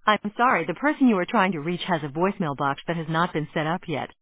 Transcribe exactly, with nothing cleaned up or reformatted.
I'm sorry, the person you are trying to reach has a voicemail box that has not been set up yet.